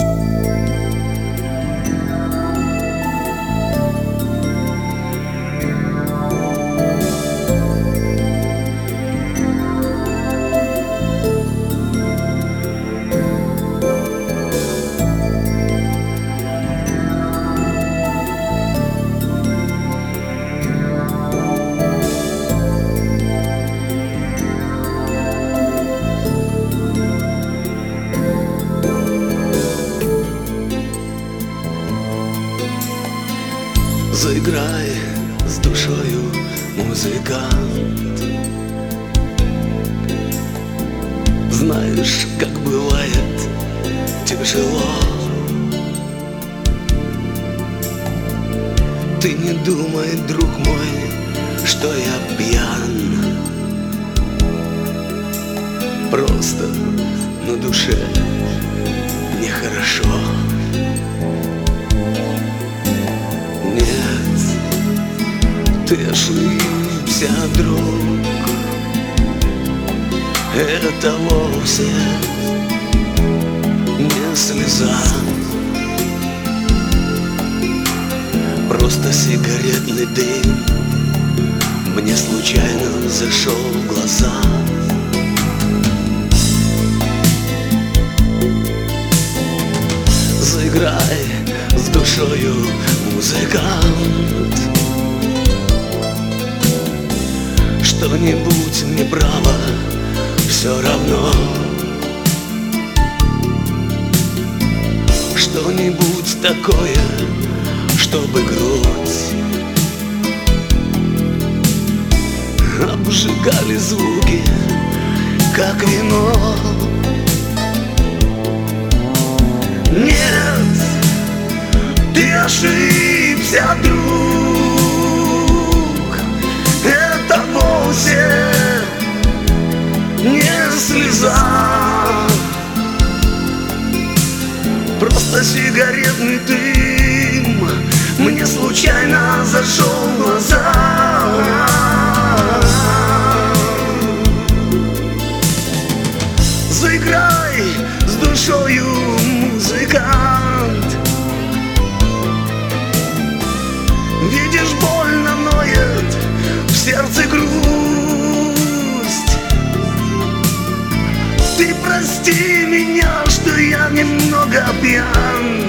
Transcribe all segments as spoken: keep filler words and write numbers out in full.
Заиграй с душою, музыкант. Знаешь, как бывает тяжело. Ты не думай, друг мой, что я пьян. Просто на душе нехорошо. Нет, ты ошибся, друг. Это вовсе не слеза, просто сигаретный дым мне случайно зашел в глаза. Заиграй с душою, музыкант. Что-нибудь неправо, все равно. Что-нибудь такое, чтобы грудь обжигали звуки, как вино. Нет, ты ошибся, друг. Это вовсе не слеза, просто сигаретный дым мне случайно зашел в глаза. Заиграй с душою, музыкант. Видишь, больно ноет в сердце грусть. Ты прости меня, что я немного пьян.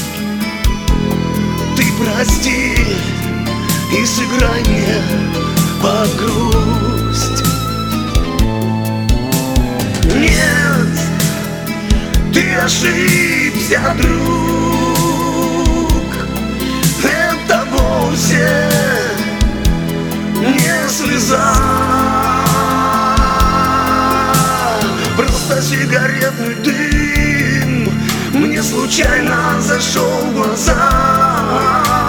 Ты прости и сыграй мне под грусть. Нет, ты ошибся, друг. Это вовсе не слеза, просто сигаретный дым мне случайно зашел в глаза.